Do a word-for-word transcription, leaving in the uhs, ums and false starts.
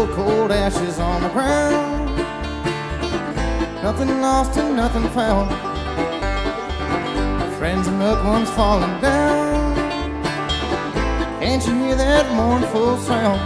cold, cold ashes on the ground. Nothing lost and nothing found. Friends and loved ones falling down. Can't you hear that mournful sound?